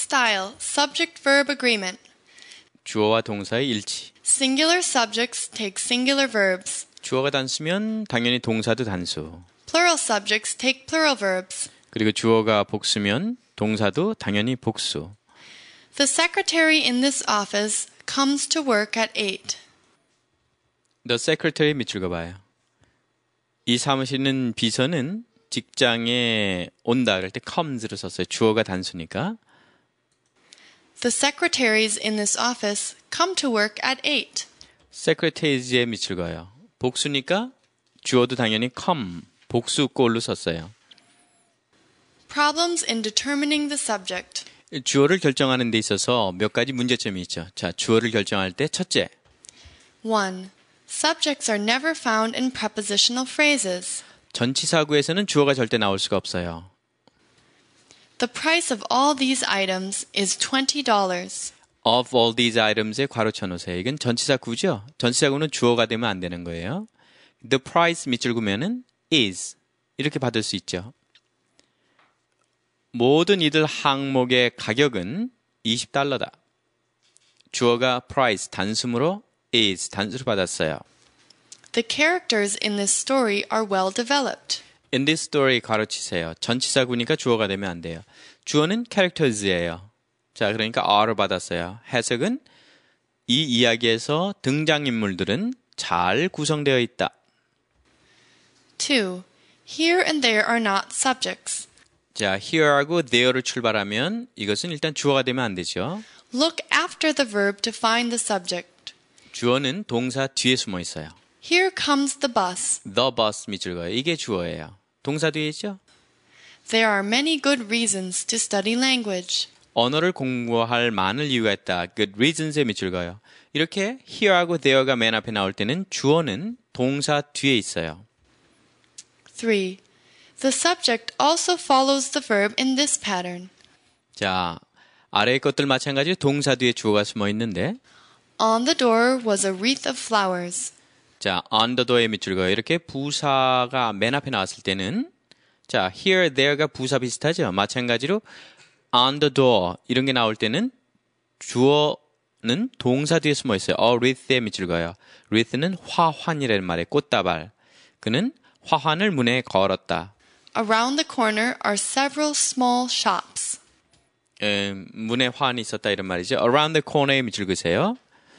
style, subject-verb agreement. 주어와 동사의 일치. Singular subjects take singular verbs. 주어가 단수면 당연히 동사도 단수. Plural subjects take plural verbs. 그리고 주어가 복수면 동사도 당연히 복수. The secretary in this office comes to work at 8. The secretary 밑줄 그어봐요. 이 사무실은 비서는 직장에 온다 그럴 때 comes를 썼어요. 주어가 단수니까. The secretaries in this office come to work at 8. secretaries에 밑줄 그어요. 복수니까 주어도 당연히 come, 복수꼴로 썼어요. Problems in determining the subject. 주어를 결정하는 데 있어서 몇 가지 문제점이 있죠. 자, 주어를 결정할 때 첫째. 1. Subjects are never found in prepositional phrases. 전치사구에서는 주어가 절대 나올 수가 없어요. The price of all these items is $20. Of all these items에 괄호 쳐놓으세요. 이건 전치사구죠. 전치사구는 주어가 되면 안 되는 거예요. The price 밑줄 그으면은 is 이렇게 받을 수 있죠. 모든 이들 항목의 가격은 $20다. 주어가 price 단수로 is 단수로 받았어요. The characters in this story are well developed. In this story 가로치세요. 전치사구니까 주어가 되면 안 돼요. 주어는 characters예요. 자, 그러니까 R을 받았어요. 해석은 이 이야기에서 등장인물들은 잘 구성되어 있다. 2. Here and there are not subjects. 자, here하고 there를 출발하면 이것은 일단 주어가 되면 안 되죠. Look after the verb to find the subject. 주어는 동사 뒤에 숨어 있어요. Here comes the bus. The bus 밑줄 그어요. 이게 주어예요. 동사 뒤에 있죠? There are many good reasons to study language. 언어를 공부할 많은 이유가 있다. Good reasons에 밑줄 그어요. 이렇게 here하고 there가 맨 앞에 나올 때는 주어는 동사 뒤에 있어요. 3. The subject also follows the verb in this pattern. 자, 아래의 것들 마찬가지로 동사 뒤에 주어가 숨어 있는데 On the door was a wreath of flowers. 자, on the door에 밑줄 그어요. 이렇게 부사가 맨 앞에 나왔을 때는 자, here, there가 부사 비슷하죠? 마찬가지로 on the door 이런 게 나올 때는 주어는 동사 뒤에 숨어 있어요. A wreath에 밑줄 그어요. wreath는 화환이라는 말이에요. 꽃다발. 그는 화환을 문에 걸었다. Around the corner are several small shops. 문에 화환이 있었다 이런 말이죠. Around the corner에 밑줄 그으세요.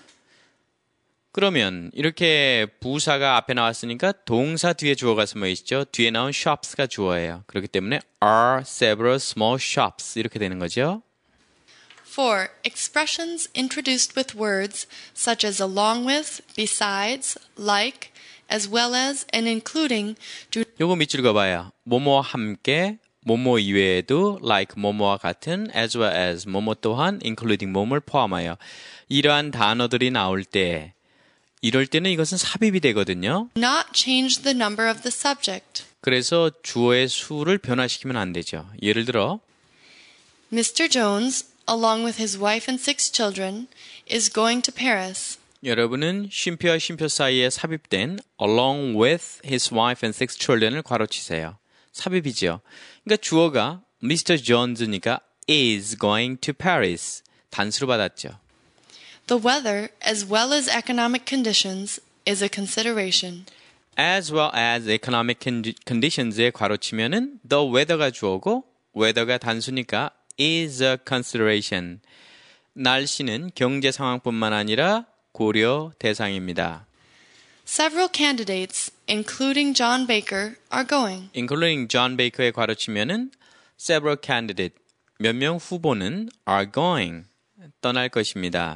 그러면 이렇게 부사가 앞에 나왔으니까 동사 뒤에 주어가 숨어 있죠. 뒤에 나온 shops가 주어예요. 그렇기 때문에 are several small shops 이렇게 되는 거죠. 4. Expressions introduced with words such as along with, besides, like, as well as, and including do 요거 밑줄 그어봐요. 뭐뭐와 함께, 뭐뭐 이외에도 like 뭐뭐와 같은, as well as 뭐뭐 또한, including 뭐뭐를 포함하여 이러한 단어들이 나올 때 이럴 때는 이것은 삽입이 되거든요. not change the number of the subject. 그래서 주어의 수를 변화시키면 안 되죠. 예를 들어 Mr. Jones, along with his wife and 6 children, is going to Paris. 여러분은 쉼표와 쉼표 사이에 삽입된 along with his wife and 6 children을 괄호치세요. 삽입이죠. 그러니까 주어가 Mr. Jones니까 is going to Paris 단수로 받았죠. The weather, as well as economic conditions, is a consideration. As well as economic conditions에 괄호치면은 the weather가 주어고 weather가 단수니까 is a consideration. 날씨는 경제 상황뿐만 아니라 고려 대상입니다. Several candidates, including John Baker, are going. Including John Baker에 괄호치면은 several candidate 몇 명 후보는 are going 떠날 것입니다.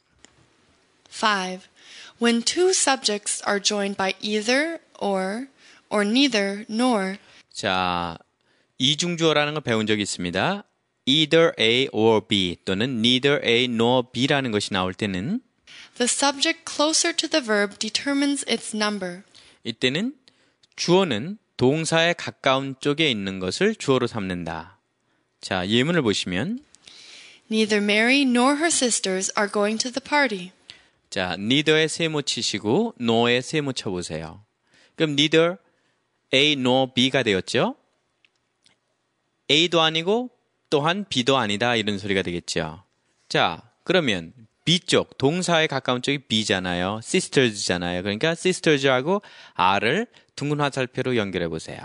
5. When two subjects are joined by either or neither nor, 자, 이중주어라는 거 배운 적이 있습니다. Either A or B 또는 neither A nor B라는 것이 나올 때는 the subject closer to the verb determines its number. 이때는 주어는 동사에 가까운 쪽에 있는 것을 주어로 삼는다. 자, 예문을 보시면 Neither Mary nor her sisters are going to the party. 자, neither에 세모 치시고 nor에 세모 쳐보세요. 그럼 neither A nor B가 되었죠? A도 아니고 또한 B도 아니다 이런 소리가 되겠죠. 자, 그러면 B쪽, 동사에 가까운 쪽이 B잖아요. sisters잖아요. 그러니까 sisters하고 R을 둥근 화살표로 연결해 보세요.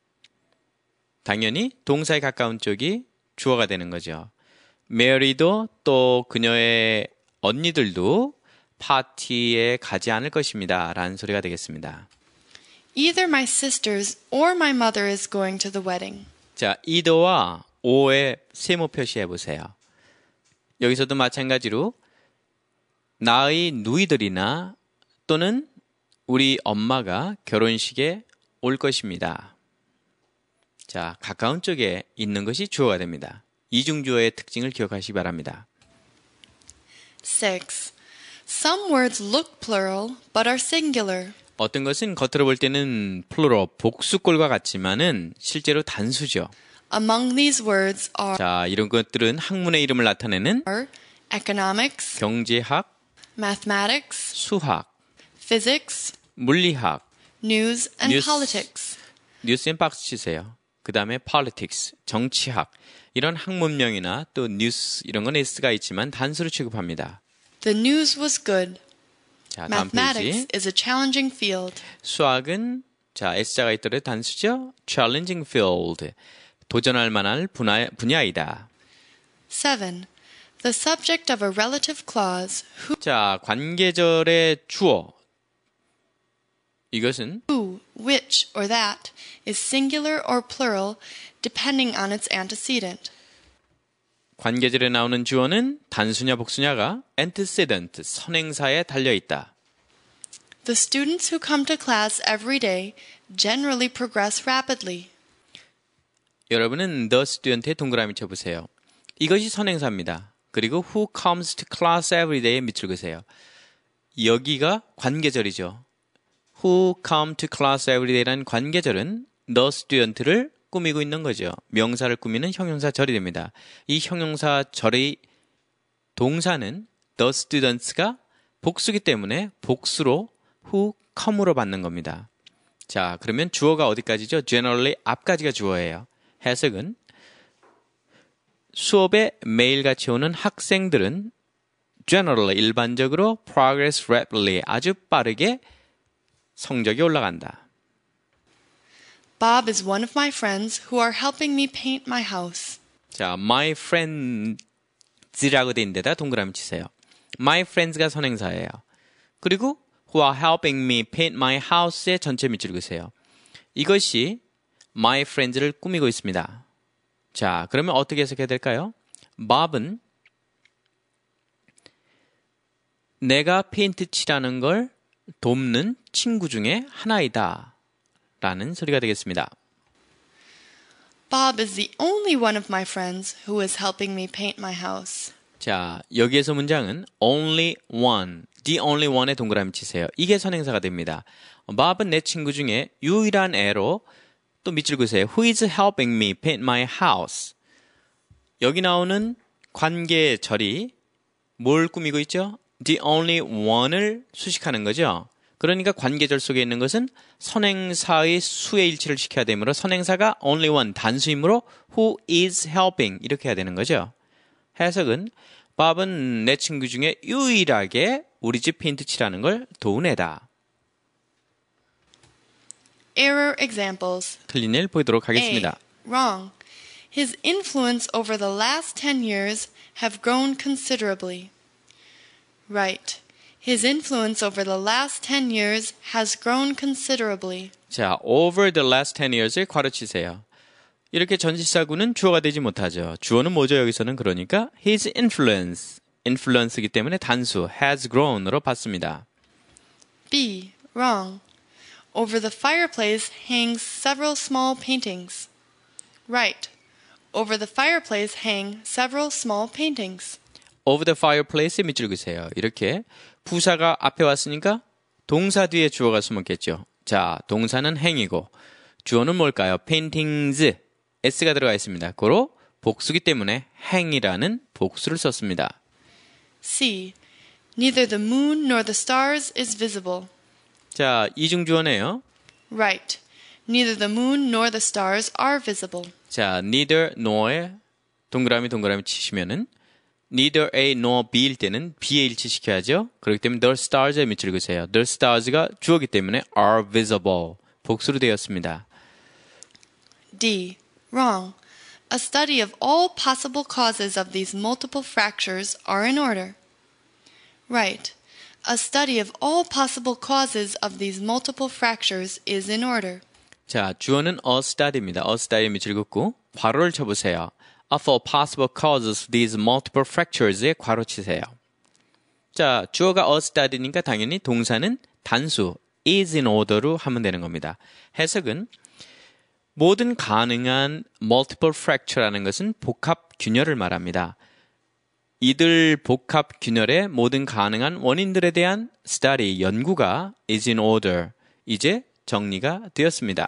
당연히 동사에 가까운 쪽이 주어가 되는 거죠. Mary도 또 그녀의 언니들도 파티에 가지 않을 것입니다. 라는 소리가 되겠습니다. Either my sisters or my mother is going to the wedding. 자, either와 or에 세모 표시해 보세요. 여기서도 마찬가지로 나의 누이들이나 또는 우리 엄마가 결혼식에 올 것입니다. 자, 가까운 쪽에 있는 것이 주어가 됩니다. 이중주어의 특징을 기억하시기 바랍니다. 6. Some words look plural but are singular. 어떤 것은 겉으로 볼 때는 플루럴, 복수꼴과 같지만은 실제로 단수죠. Among these words are 자, 이런 것들은 학문의 이름을 나타내는 economics, 경제학, mathematics, 수학, physics, 물리학, news, and News. politics. 뉴스엔 박스 치세요. 그 다음에 politics, 정치학, 이런 학문명이나 또 뉴스 이런 건 S가 있지만 단수로 취급합니다. The news was good. 자, 다음 Mathematics 페이지. is a challenging field. 수학은 자, S자가 있더라도 단수죠. challenging field, 도전할 만한 분야이다. 7. The subject of a relative clause, 자, 관계절의 주어. 이것은 who, which, or that, is singular or plural depending on its antecedent. 관계절에 나오는 주어는 단수냐 복수냐가 antecedent, 선행사에 달려있다. The students who come to class every day generally progress rapidly. 여러분은 the student에 동그라미 쳐보세요. 이것이 선행사입니다. 그리고 who comes to class every day에 밑줄 그으세요. 여기가 관계절이죠. who come to class every day라는 관계절은 the student를 꾸미고 있는 거죠. 명사를 꾸미는 형용사절이 됩니다. 이 형용사절의 동사는 the students가 복수기 때문에 복수로 who come으로 받는 겁니다. 자, 그러면 주어가 어디까지죠? generally 앞까지가 주어예요. 해석은 수업에 매일같이 오는 학생들은 generally 일반적으로 progress rapidly 아주 빠르게 성적이 올라간다. Bob is one of my friends who are helping me paint my house. 자, my friends라고 돼 있는 데다 동그라미 치세요. my friends가 선행사예요. 그리고 who are helping me paint my house에 전체 밑줄 그으세요. 이것이 my friends를 꾸미고 있습니다. 자, 그러면 어떻게 해석해야 될까요? Bob은 내가 페인트 칠하는 걸 돕는 친구 중에 하나이다. 라는 소리가 되겠습니다. Bob is the only one of my friends who is helping me paint my house. 자, 여기에서 문장은 only one, the only one에 동그라미 치세요. 이게 선행사가 됩니다. Bob은 내 친구 중에 유일한 애로 또 밑줄 그으세요. Who is helping me paint my house? 여기 나오는 관계절이 뭘 꾸미고 있죠? The only one을 수식하는 거죠. 그러니까 관계절 속에 있는 것은 선행사의 수의 일치를 시켜야 되므로 선행사가 only one, 단수이므로 who is helping 이렇게 해야 되는 거죠. 해석은 밥은 내 친구 중에 유일하게 우리 집 페인트 칠하는 걸 도운 애다. Error examples. 틀린 일 보도록 하겠습니다. A. Wrong. His influence over the last 10 years have grown considerably. Right. His influence over the last 10 years has grown considerably. 자, over the last 10 years을 괄호치세요. 이렇게 전치사구는 주어가 되지 못하죠. 주어는 뭐죠? 여기서는 그러니까 his influence이기 때문에 단수 has grown으로 받습니다. B. Wrong. Over the fireplace hangs several small paintings. Right. Over the fireplace hang several small paintings. over the fireplace에 밑줄 그으세요. 이렇게 부사가 앞에 왔으니까 동사 뒤에 주어가 숨었겠죠. 자, 동사는 행이고 주어는 뭘까요? paintings, s가 들어가 있습니다. 고로 복수기 때문에 행이라는 복수를 썼습니다. C. Neither the moon nor the stars is visible. 자, 이중주어네요. Right. Neither the moon nor the stars are visible. 자, neither nor의 동그라미 동그라미 치시면은 neither A nor B일 때는 B에 일치시켜야죠. 그렇기 때문에 the stars에 밑줄 그으세요. The stars가 주어기 때문에 are visible. 복수로 되었습니다. D. Wrong. A study of all possible causes of these multiple fractures are in order. Right. A study of all possible causes of these multiple fractures is in order. 자, 주어는 a study입니다. a study에 밑줄 긋고 괄호를 쳐보세요. Of all possible causes of these multiple fractures에 괄호 치세요. 자, 주어가 a study니까 당연히 동사는 단수 is in order로 하면 되는 겁니다. 해석은 모든 가능한 multiple fracture라는 것은 복합 균열을 말합니다. 이들 복합 균열의 모든 가능한 원인들에 대한 study, 연구가 is in order, 이제 정리가 되었습니다.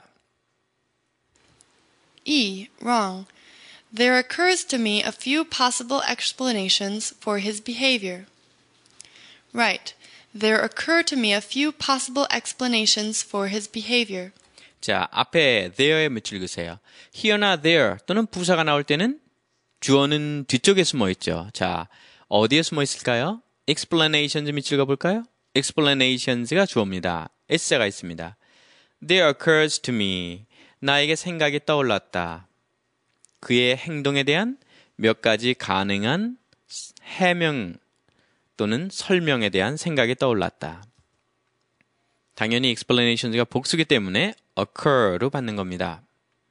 E. Wrong. There occurs to me a few possible explanations for his behavior. Right. There occur to me a few possible explanations for his behavior. 자, 앞에 there에 밑줄 그으세요. here나 there 또는 부사가 나올 때는 주어는 뒤쪽에 숨어 있죠. 자, 어디에 숨어 있을까요? explanations 밑줄 그어볼까요? explanations가 주어입니다. s가 있습니다. There occurs to me. 나에게 생각이 떠올랐다. 그의 행동에 대한 몇 가지 가능한 해명 또는 설명에 대한 생각이 떠올랐다. 당연히 explanations가 복수기 때문에 occur로 받는 겁니다.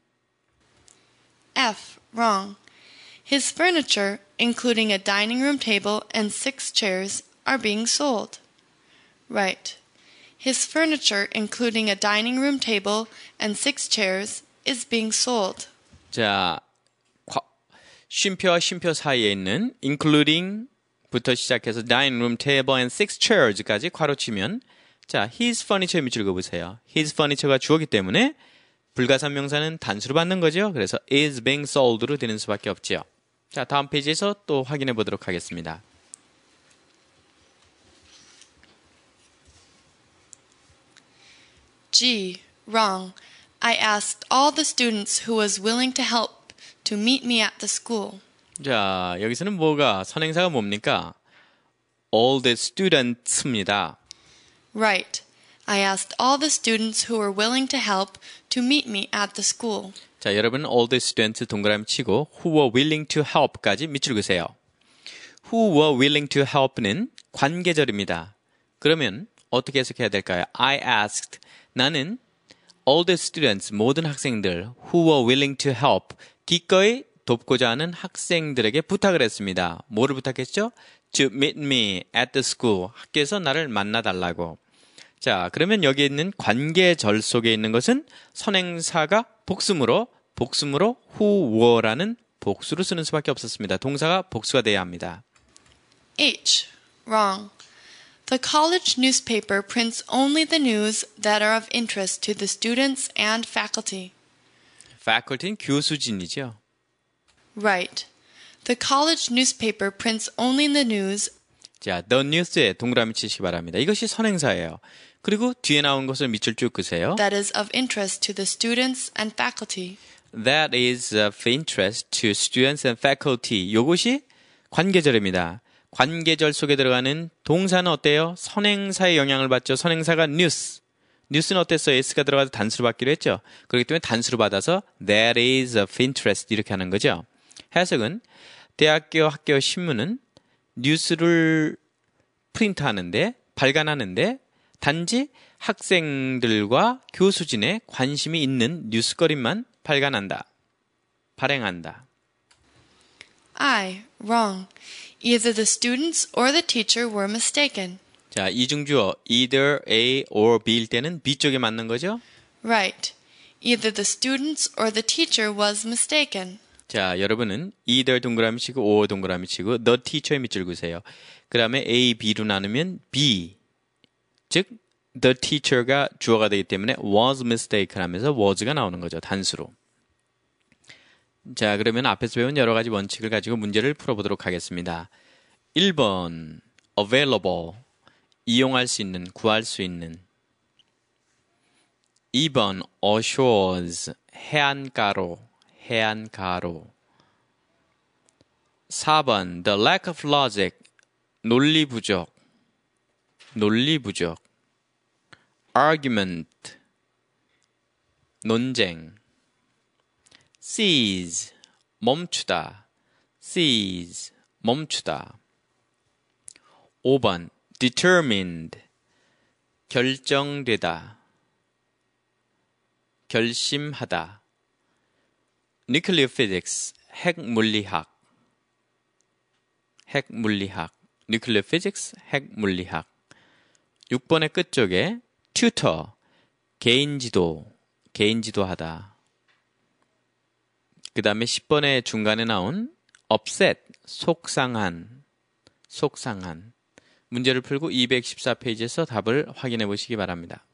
F. Wrong. His furniture, including a dining room table and 6 chairs, are being sold. Right. His furniture, including a dining room table and 6 chairs, is being sold. 자, 쉼표와 쉼표 사이에 있는 including부터 시작해서 dining room table and 6 chairs까지 괄호치면 자, his furniture에 밑줄 그어보세요. his furniture가 주어기 때문에 불가산명사는 단수로 받는 거죠. 그래서 is being sold로 되는 수밖에 없지요. 자, 다음 페이지에서 또 확인해 보도록 하겠습니다. G. Wrong. I asked all the students who was willing to help to meet me at the school. 자, 여기서는 뭐가 선행사가 뭡니까? all the students입니다. Right. I asked all the students who were willing to help to meet me at the school. 자, 여러분 all the students 동그라미 치고 who were willing to help까지 밑줄 그으세요. who were willing to help는 관계절입니다. 그러면 어떻게 해석해야 될까요? I asked. 나는 all the students, 모든 학생들 who were willing to help, 기꺼이 돕고자 하는 학생들에게 부탁을 했습니다. 뭐를 부탁했죠? To meet me at the school. 학교에서 나를 만나달라고. 자, 그러면 여기 있는 관계절 속에 있는 것은 선행사가 복수므로 who were라는 복수로 쓰는 수밖에 없었습니다. 동사가 복수가 돼야 합니다. H. Wrong. The college newspaper prints only the news that are of interest to the students and faculty. faculty는 교수진이죠. Right. The college newspaper prints only the news. 자, the news에 동그라미 치시기 바랍니다. 이것이 선행사예요. 그리고 뒤에 나온 것을 밑줄 쭉 그으세요. That is of interest to the students and faculty. That is of interest to students and faculty. 이것이 관계절입니다. 관계절 속에 들어가는 동사는 어때요? 선행사의 영향을 받죠. 선행사가 news. 뉴스는 어땠어요? s가 들어가서 단수로 받기로 했죠. 그렇기 때문에 단수로 받아서 that is of interest 이렇게 하는 거죠. 해석은 대학교 학교 신문은 뉴스를 프린트하는데 발간하는데 단지 학생들과 교수진의 관심이 있는 뉴스거리만 발행한다. I. Wrong. Either the students or the teacher were mistaken. 자, 이중주어 either A or B일 때는 B 쪽에 맞는 거죠? Right. Either the students or the teacher was mistaken. 자, 여러분은 either 동그라미 치고 or 동그라미 치고 the teacher에 밑줄 그으세요. 그 다음에 A, B로 나누면 B. 즉, the teacher가 주어가 되기 때문에 was mistaken 하면서 was가 나오는 거죠. 단수로. 자, 그러면 앞에서 배운 여러 가지 원칙을 가지고 문제를 풀어보도록 하겠습니다. 1번, available. 이용할 수 있는, 구할 수 있는. 2번, ashores. 해안가로. 4번 the lack of logic 논리 부족 argument 논쟁 cease 멈추다 5번 determined 결정되다 결심하다 nuclear physics 핵물리학 nuclear physics 핵물리학 6번의 끝쪽에 tutor 개인지도하다 그 다음에 10번의 중간에 나온 upset 속상한 문제를 풀고 214페이지에서 답을 확인해 보시기 바랍니다.